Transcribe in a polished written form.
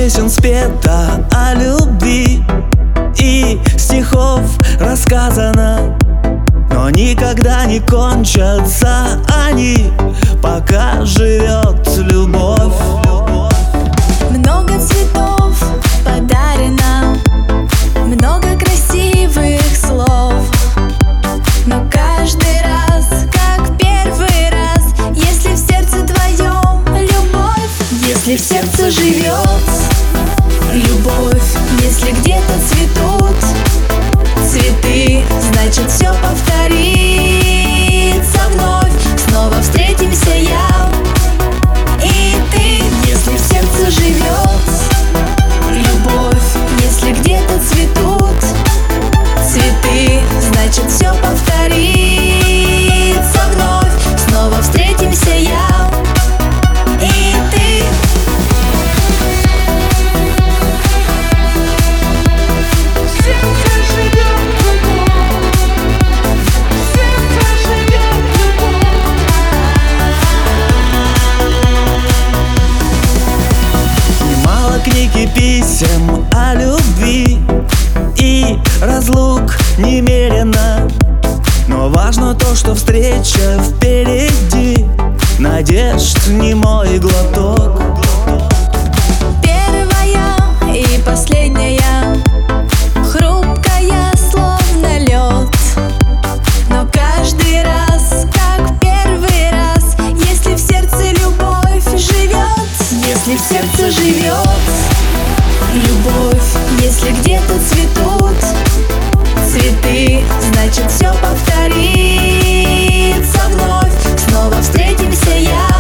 песен спета о любви и стихов рассказано, но никогда не кончатся они, пока живет любовь. Много цветов подарено, много красивых слов, но каждый раз, как первый раз, если в сердце твоем любовь, если в сердце живет любовь, если где-то цветут цветы, значит все повторится вновь. Снова встретимся я и ты. Если в сердце живет любовь, если где-то цветут цветы, значит все повторится вновь. Снова встретимся я и ты. Книг и писем о любви и разлук немерено, но важно то, что встреча впереди, надежд немой глоток. Первая и последняя, хрупкая, словно лед, но каждый раз, как первый раз, если в сердце любовь живет, если в сердце живет любовь, если где-то цветут цветы, значит все повторится вновь. Снова встретимся я